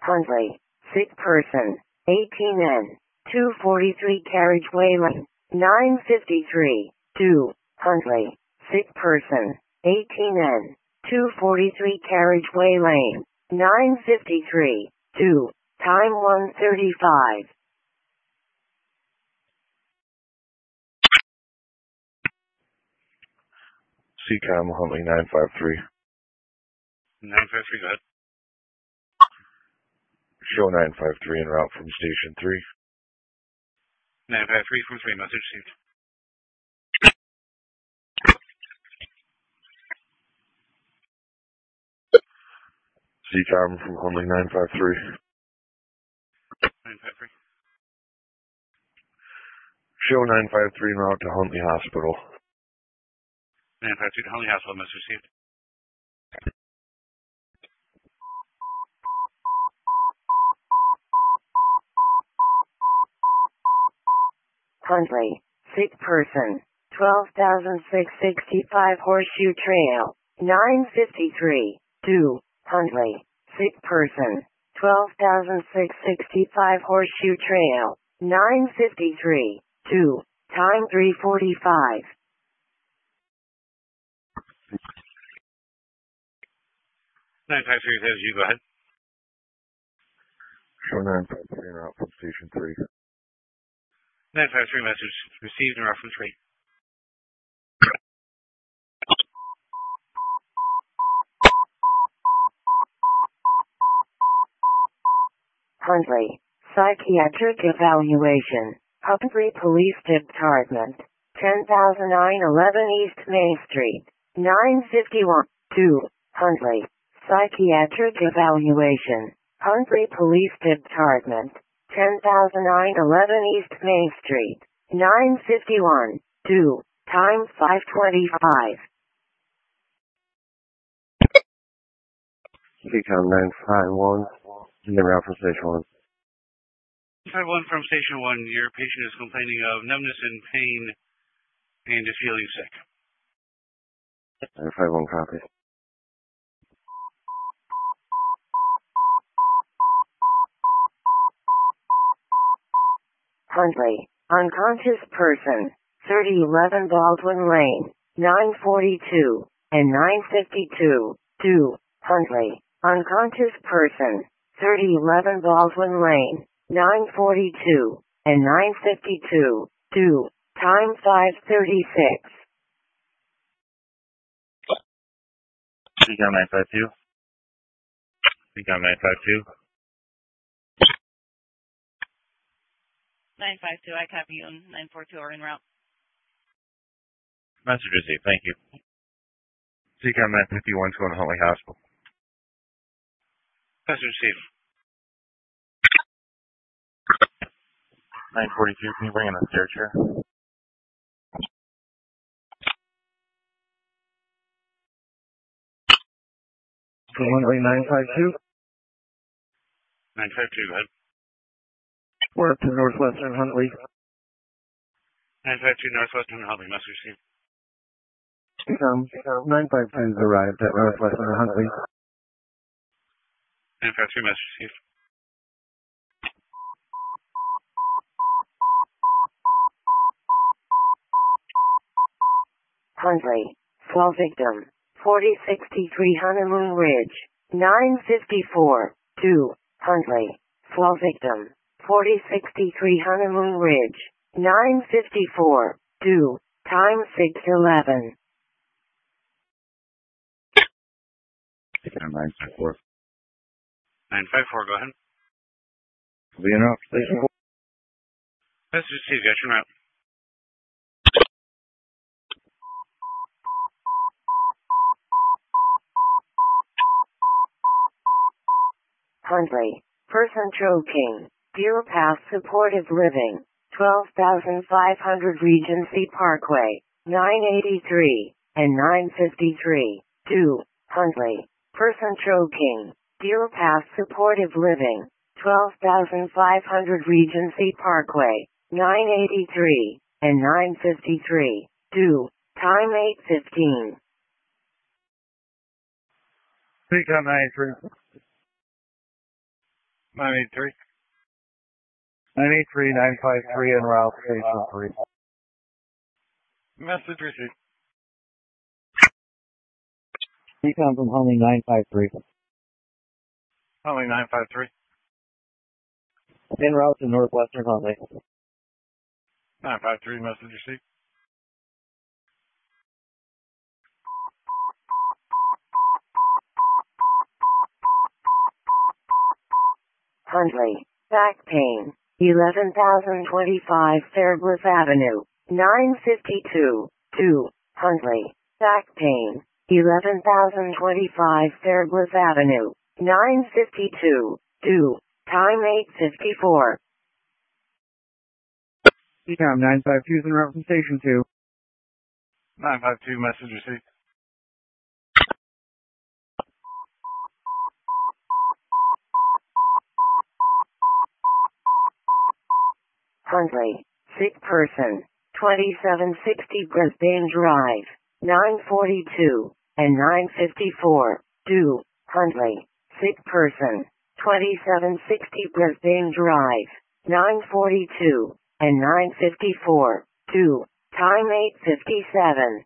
Huntley, sick person, 18N, 243 carriageway lane, 953, 2, Huntley, sick person, 18N, 243 carriageway lane, 953, 2, time 1:35. CCOM Huntley 953. 953, go ahead. Show 953 en route from Station 3. 953 from 3, message received. CCOM from Huntley 953. 953. Show 953 en route to Huntley Hospital. 953 to Huntley Hospital, message received. Huntley, sick person, 12,665 Horseshoe Trail, 953, 2, Huntley, sick person, 12,665 Horseshoe Trail, 953, 2, time 3:45. 953 says you, go ahead. Show 953 en route from Station 3. 953 message received in reference 3. Huntley, psychiatric evaluation, Huntley Police Department, 10,911 East Main Street, 951, 2, Huntley, psychiatric evaluation, Huntley Police Department, 10,911 East Main Street, 951, 2, time 5:25. CCOM 951 en route from Station 1. 951 from Station 1, your patient is complaining of numbness and pain and is feeling sick. 951 copy. Huntley, unconscious person, 3011 Baldwin Lane, 942, and 952, 2, Huntley, unconscious person, 3011 Baldwin Lane, 942, and 952, 2, time 5:36. CCOM 952. CCOM 952. 952, I copy you on 942 are en route. Message received, thank you. CCOM 951 going to Huntley Hospital. Message received. 942, can you bring in a stair chair? Huntley 952. 952, go ahead. We're up to Northwestern Huntley. 952 Northwestern Huntley, message received. CCOM 952 has arrived at Northwestern Huntley. 953 message received. Huntley, fall victim, 4063 Honeymoon Ridge, 954, 2, Huntley, fall victim, 4063 Honeymoon Ridge, 954, 2, time 6:11. 954. 954, go ahead. Be enough. Station 4. Message received, got your route. Huntley, person choking, Deer Path Supportive Living, 12,500 Regency Parkway, 983, and 953, 2, Huntley, person choking, Deer Path Supportive Living, 12,500 Regency Parkway, 983, and 953, 2, time 8:15. CCOM 93. 983. 983, 953 en route, station 3. Message received. Decom from Huntley 953. Huntley 953. En route to Northwestern Huntley. 953, message received. Huntley, back pain, 11,025 Fairbliss Avenue, 952, 2, Huntley, back pain, 11,025 Fairbliss Avenue, 952, 2, time 8:54. Decom 952 en route from station 2. 952, message received. Huntley, sick person, 2760 Brisbane Drive, 942, and 954, 2, Huntley, sick person, 2760 Brisbane Drive, 942, and 954, 2, time 8:57.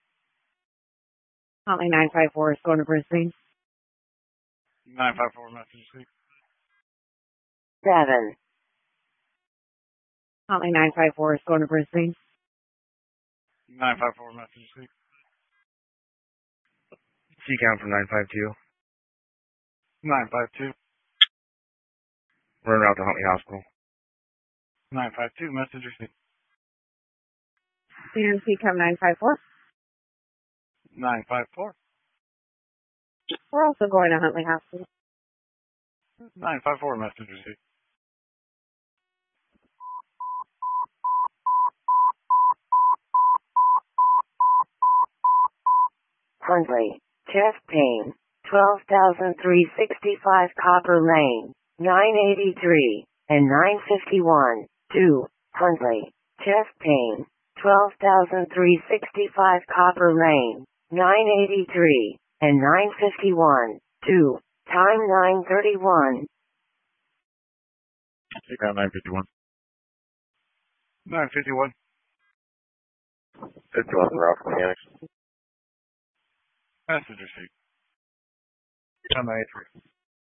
Huntley 954 is going to Brisbane. 954, message received. 7. Huntley 954 is going to Brisbane. 954, message received. Decom from 952. 952. We're en route to Huntley Hospital. 952, message received. CNC come 954. 954. We're also going to Huntley Hospital. 954, message received. Huntley, chest pain, 12,365 Copper Lane, 983, and 951, 2, Huntley, chest pain, 12,365 Copper Lane, 983, and 951, 2, time 9:31. Decom 951. 951. 51 en route from Mechanics. Message received. Decom 983.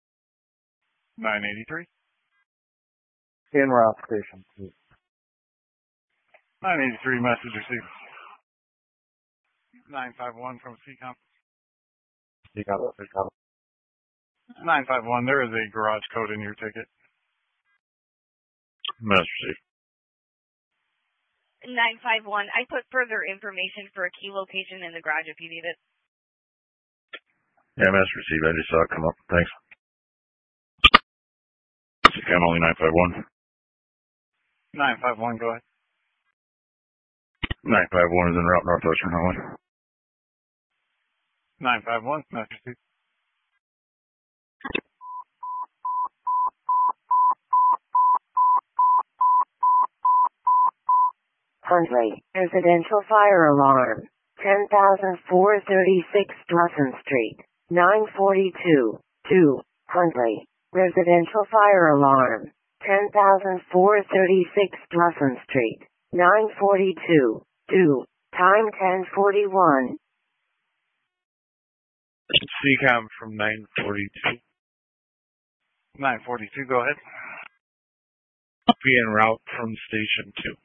983. En route station 2. 983, message received. 951 from CCOM. Decom 951, there is a garage code in your ticket. Message received. 951. I put further information for a key location in the garage if you need it. Yeah, message received. I just saw it come up. Thanks. Decom only 951. 951, go ahead. 951 is en route Northwestern Huntley. 951, message received. Huntley, residential fire alarm, 10,436 Dawson Street, 942, 2, Huntley, residential fire alarm, 10,436 Dawson Street, 942, 2, time 10:41. CCOM from 942. 942, go ahead. Be en route from station 2.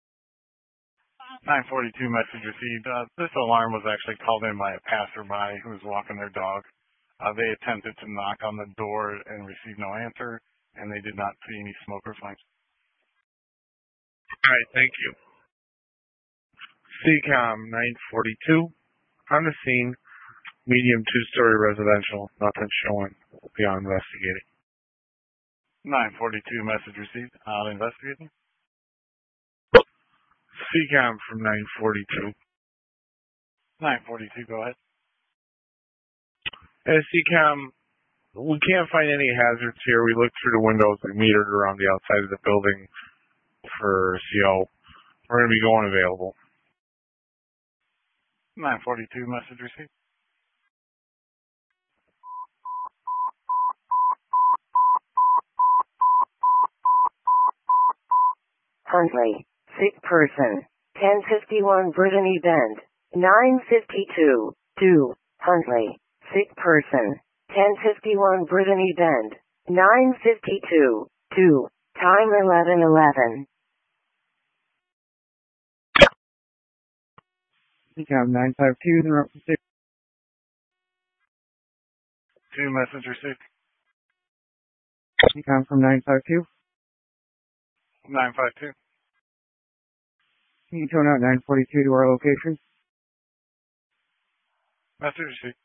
942, message received. This alarm was actually called in by a passerby who was walking their dog. They attempted to knock on the door and received no answer, and they did not see any smoke or flames. All right, thank you. CCOM 942. On the scene, medium 2-story residential. Nothing showing. Beyond investigating. 942, message received. Investigating. CCOM from 942. 942, go ahead. CCOM, we can't find any hazards here. We looked through the windows. We metered around the outside of the building for CO. We're going to be going available. 942, message received. Huntley. Sick person. 1051 Brittany Bend. 952. 2. Huntley. Sick person. 1051 Brittany Bend. 952. 2. Time 11:11. Decom 952 is in route to station. 2, message received. Decom from 952. 952. Can you tone out 942 to our location? Message received.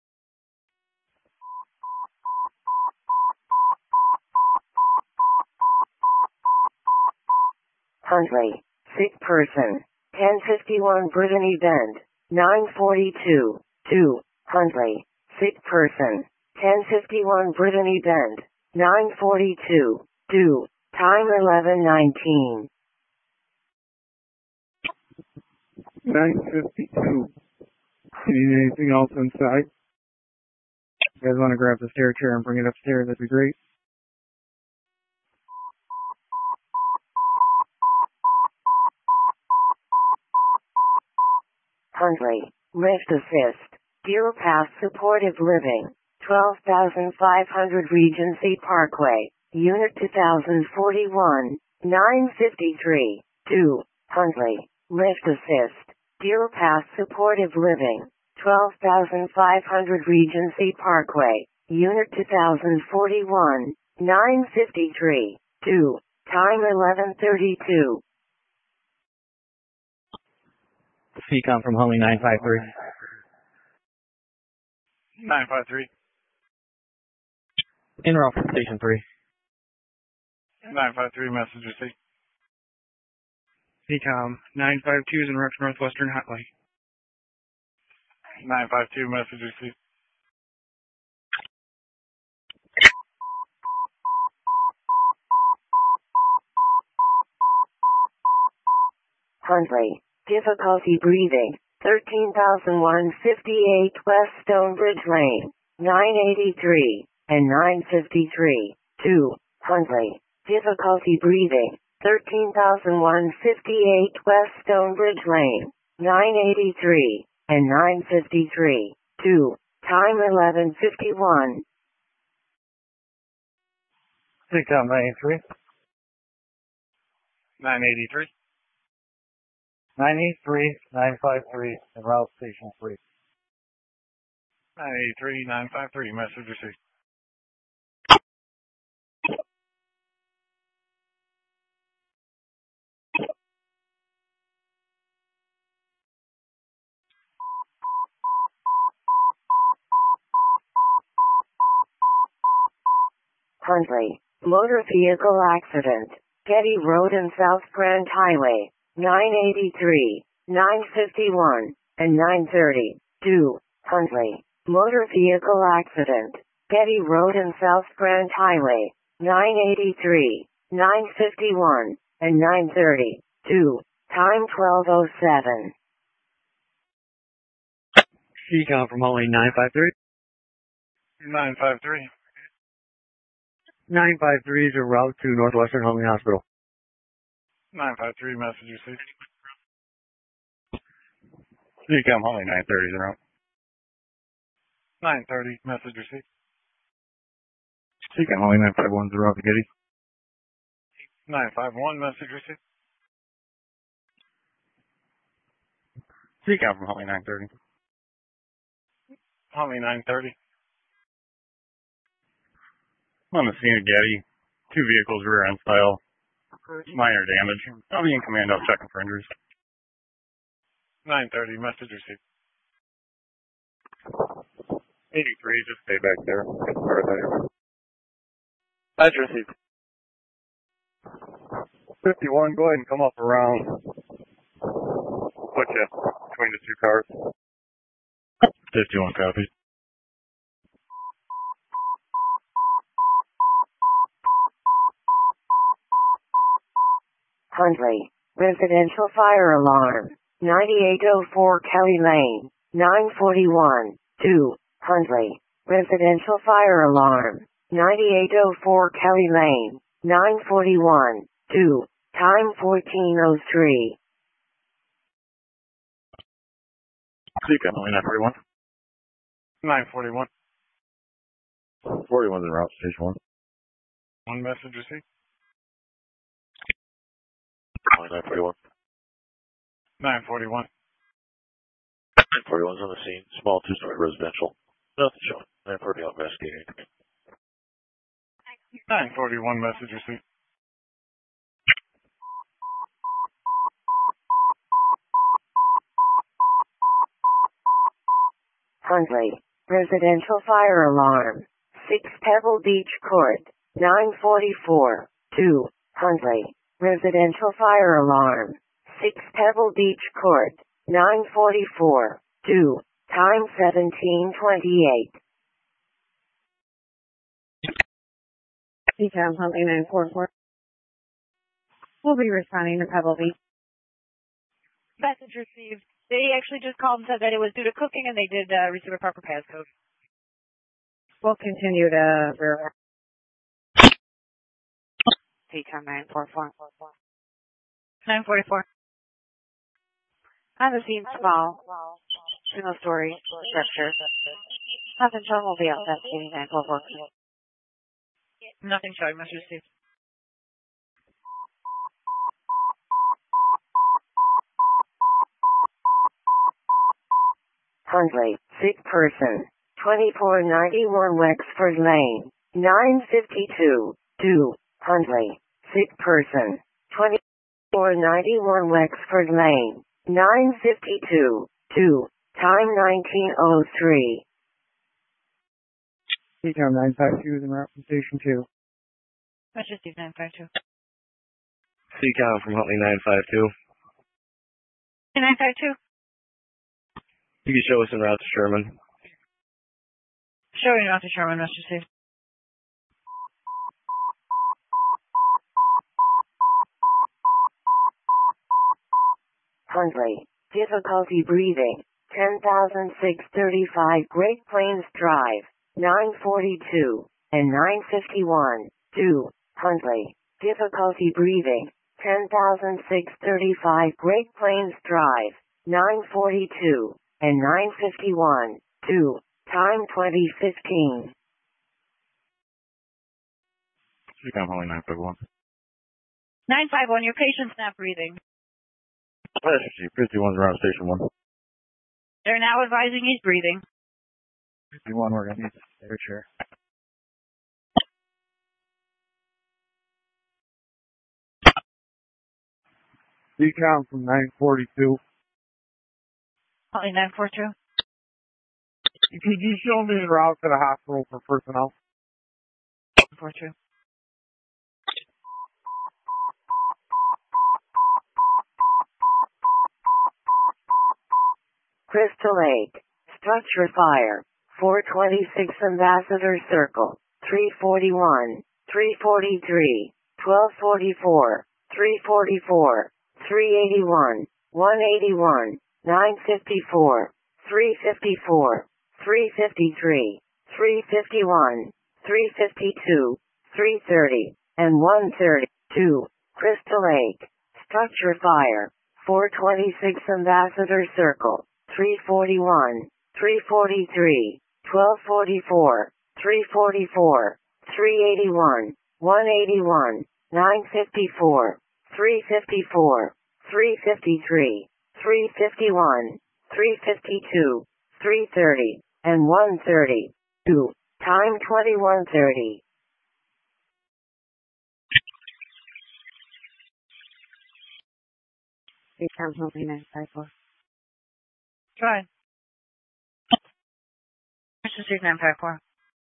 Huntley. Sick person. 1051 Brittany Bend. 942. 2. Huntley. Sick person. 1051 Brittany Bend. 942. 2. Time 11:19. 952. You need anything else inside? You guys want to grab the stair chair and bring it upstairs, that'd be great. Huntley. Lift assist. Deer Pass Supportive Living. 12,500 Regency Parkway. Unit 2041. 953. 2. Huntley. Lift assist. Deer Pass Supportive Living. 12,500 Regency Parkway. Unit 2041. 953. 2. Time 11:32. Decom from Homie 953. 953. In route to station 3. 953, message received. Decom 952 is in route to Northwestern Huntley. 952, message received. Huntley. Difficulty breathing. 13,158 West Stonebridge Lane. 983 and 953. 2. Huntley. Difficulty breathing. 13,158 West Stonebridge Lane. 983 and 953. 2. Time 11:51. Decom 983. 983. 983, 953, en route station 3. 983, 953, message received. Huntley. Motor vehicle accident. Getty Road and South Grand Highway. 983, 951, and 930. 2. Huntley. Motor vehicle accident. Getty Road and South Grand Highway. 983, 951, and 930. 2. Time 12:07. Decom from Homie 953. 953. 953 is en route to Northwestern Homie Hospital. 953, message received. Decom Homie 930 is en route. 930, message received. Decom Homie 951 is en route to Getty. 951, message received. Decom from Homie 930. Homie 930. On the scene of Getty, 2 vehicles rear end style. Minor damage. I'll be in command up checking for injuries. 930, message received. 83, just stay back there. Message received. 51, go ahead and come up around. Put you between the 2 cars. 51 copies. Huntley. Residential fire alarm. 9804 Kelly Lane. 941. 2. Huntley. Residential fire alarm. 9804 Kelly Lane. 941. 2. time 14:03. Seacom, only 941. 941. 41's en route, station 1. One message received. Only 941. 941. 941's on the scene. Small two-story residential. Nothing showing. 940 out investigating. 941 message received. Huntley, residential fire alarm. 6 Pebble Beach Court, 944. 2. Huntley, residential fire alarm. 6 Pebble Beach Court, 944. 2. Time 17:28. Seacom Huntley 944. We'll be responding to Pebble Beach. Message received. They actually just called and said that it was due to cooking, and they did receive a proper passcode. We'll continue to verify. Seacom 944. 944. On the scene, small, single-story structure. Nothing shown will be outside City 944. Nothing showing. Message received. Huntley, sick person. 2491 Wexford Lane, 952. 2. Huntley, sick person. 2491 Wexford Lane, 952. 2. Time 19:03. Seacom 952 is en route from station 2. Message received. 952. Seacom from Huntley 952. 952. You can show us en route to Sherman. Showing out to Sherman. Message received. Huntley, difficulty breathing. 10,635 Great Plains Drive, 942 and 951. 2. Huntley, difficulty breathing. 10,635 Great Plains Drive, 942 and 951. 2. Time 20:15. Seacom only 951. 951. Your patient's not breathing. Message 51's en route to station 1. They're now advising he's breathing. 51, we're going to need the air chair. Seacom from 942. Only 942. Could you show me the route to the hospital for personnel? 942. Crystal Lake, structure fire. 426 Ambassador Circle, 341, 343, 1244, 344, 381, 181, 954, 354, 353, 351, 352, 330, and 132. Crystal Lake, structure fire. 426 Ambassador Circle, 341, 343, 1244, 344, 381, 181, 954, 354, 353, 351, 352, 330, and 130. 2. Time 21:30. Seacom Huntley 954. Try. Message received. 954.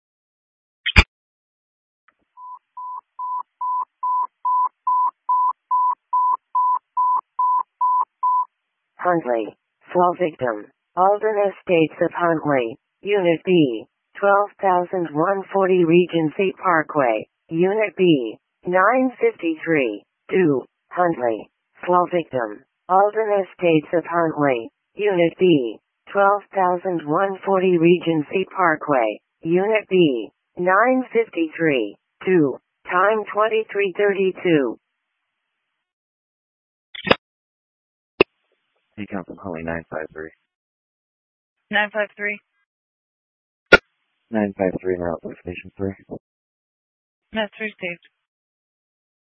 Huntley, fall victim. Alden Estates of Huntley, Unit B, 12,140 Regency Parkway, Unit B, 953. 2. Huntley, fall victim. Alden Estates of Huntley, Unit B, 12,140 Regency Parkway, Unit B, 953. 2. Time 23:32. Decon from Huntley 953. 953. 953 and route to Station 3. That's received.